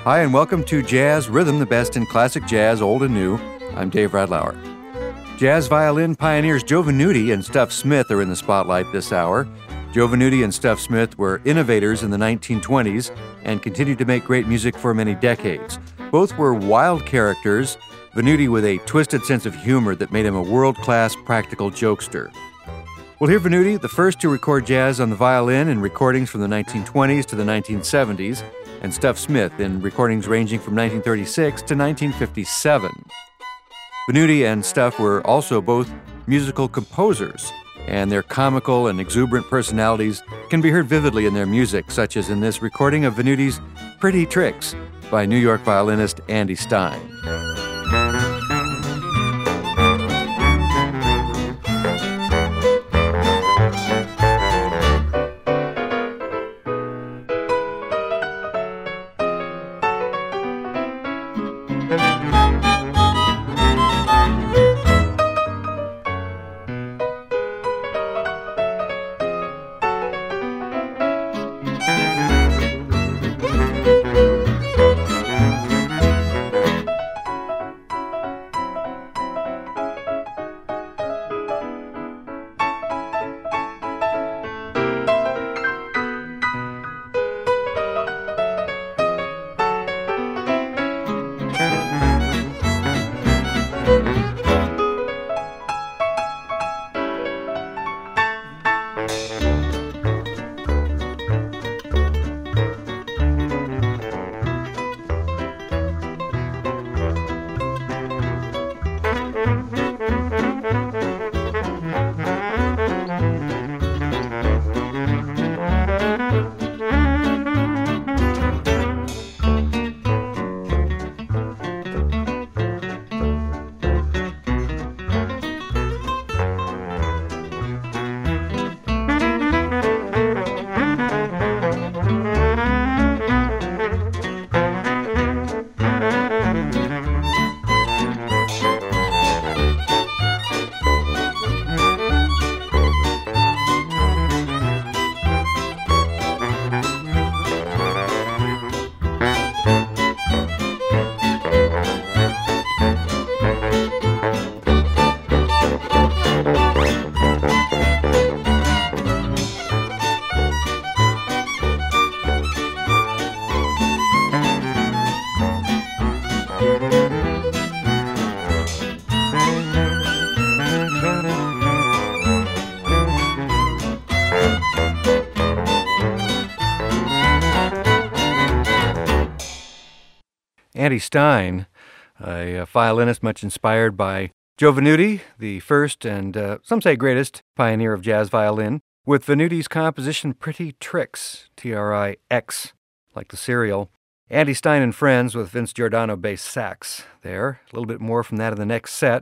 Hi, and welcome to Jazz Rhythm, the best in classic jazz, old and new. I'm Dave Radlauer. Jazz violin pioneers Joe Venuti and Stuff Smith are in the spotlight this hour. Joe Venuti and Stuff Smith were innovators in the 1920s and continued to make great music for many decades. Both were wild characters, Venuti with a twisted sense of humor that made him a world-class practical jokester. We'll hear Venuti, the first to record jazz on the violin in recordings from the 1920s to the 1970s, and Stuff Smith in recordings ranging from 1936 to 1957. Venuti and Stuff were also both musical composers, and their comical and exuberant personalities can be heard vividly in their music, such as in this recording of Venuti's Pretty Tricks by New York violinist Andy Stein. Andy Stein, a violinist much inspired by Joe Venuti, the first and some say greatest pioneer of jazz violin, with Venuti's composition Pretty Tricks, T-R-I-X, like the cereal. Andy Stein and Friends with Vince Giordano bass sax there. A little bit more from that in the next set.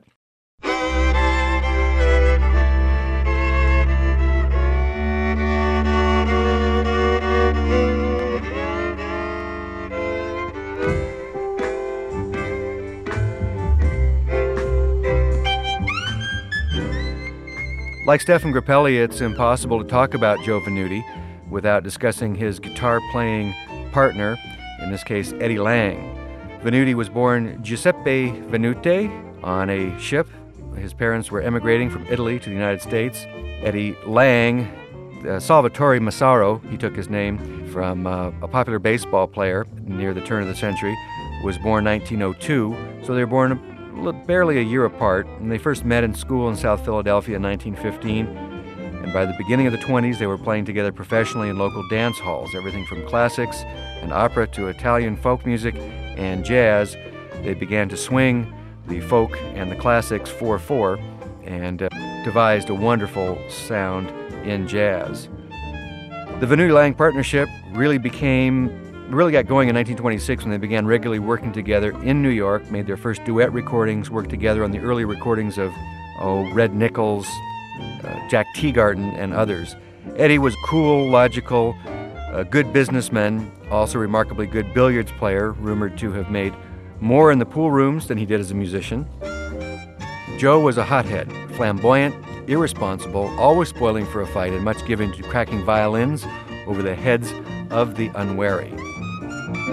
Like Stefan Grappelli, it's impossible to talk about Joe Venuti without discussing his guitar-playing partner, in this case Eddie Lang. Venuti was born Giuseppe Venuti on a ship. His parents were emigrating from Italy to the United States. Eddie Lang, Salvatore Massaro, he took his name from a popular baseball player near the turn of the century, was born 1902, so they were born barely a year apart, and they first met in school in South Philadelphia in 1915, and by the beginning of the 20s they were playing together professionally in local dance halls, everything from classics and opera to Italian folk music and jazz. They began to swing the folk and the classics 4/4 and devised a wonderful sound in jazz. The Venuti-Lang partnership really got going in 1926 when they began regularly working together in New York, made their first duet recordings, worked together on the early recordings of Red Nichols, Jack Teagarden, and others. Eddie was cool, logical, a good businessman, also remarkably good billiards player, rumored to have made more in the pool rooms than he did as a musician. Joe was a hothead, flamboyant, irresponsible, always spoiling for a fight, and much given to cracking violins over the heads of the unwary.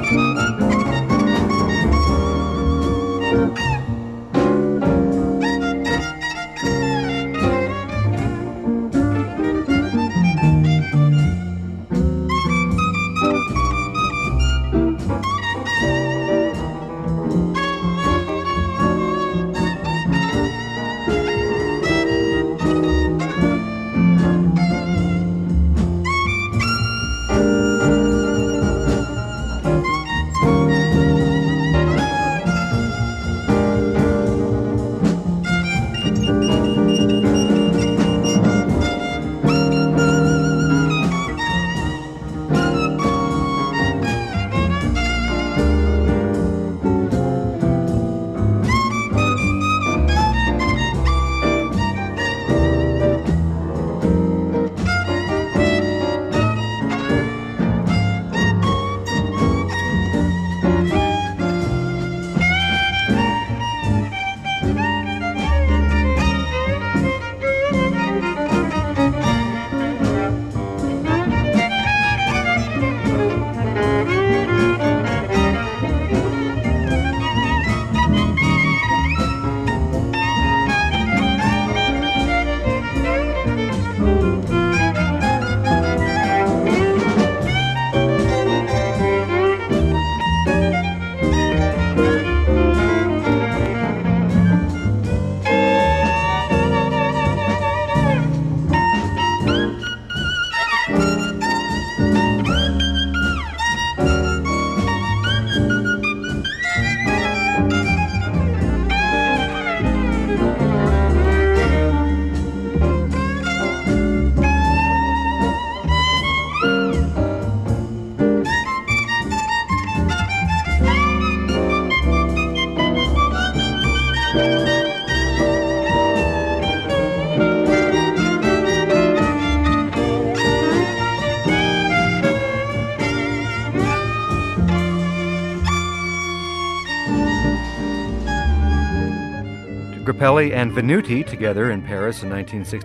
Grappelli and Venuti together in Paris in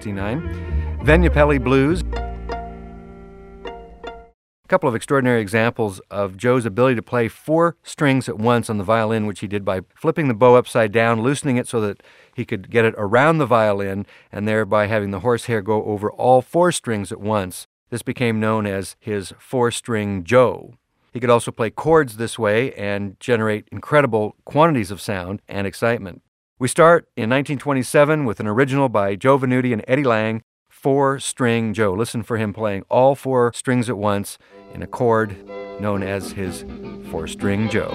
1969. Vegnapelli Blues. A couple of extraordinary examples of Joe's ability to play 4 strings at once on the violin, which he did by flipping the bow upside down, loosening it so that he could get it around the violin, and thereby having the horsehair go over all 4 strings at once. This became known as his 4-string Joe. He could also play chords this way and generate incredible quantities of sound and excitement. We start in 1927 with an original by Joe Venuti and Eddie Lang, 4-string Joe. Listen for him playing all 4 strings at once in a chord known as his 4-string Joe.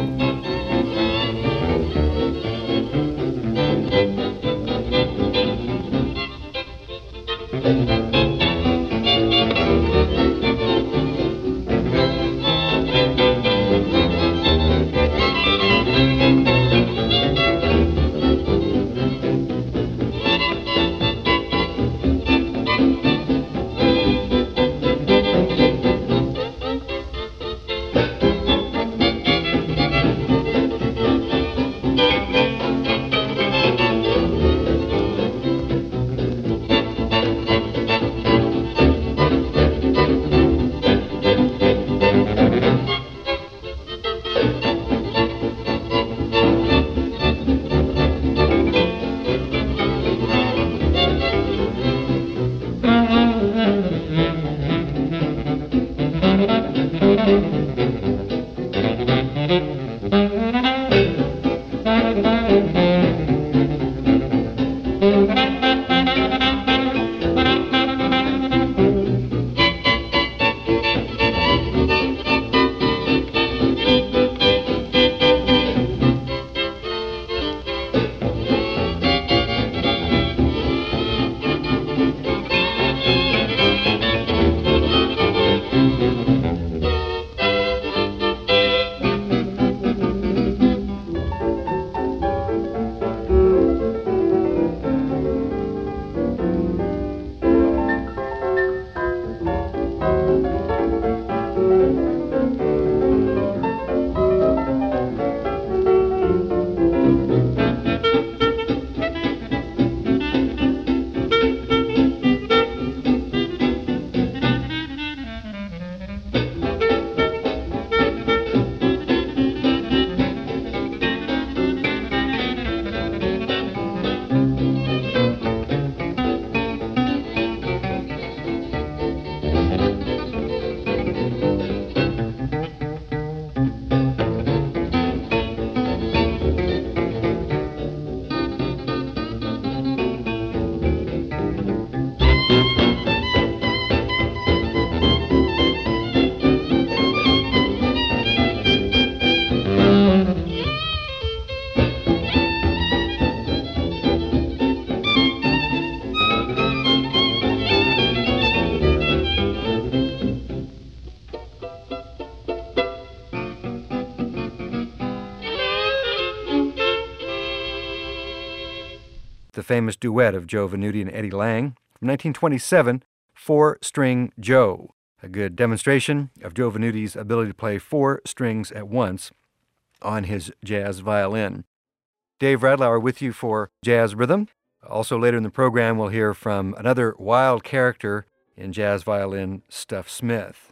the famous duet of Joe Venuti and Eddie Lang from 1927, Four String Joe, a good demonstration of Joe Venuti's ability to play four strings at once on his jazz violin. Dave Radlauer with you for Jazz Rhythm. Also later in the program, we'll hear from another wild character in jazz violin, Stuff Smith.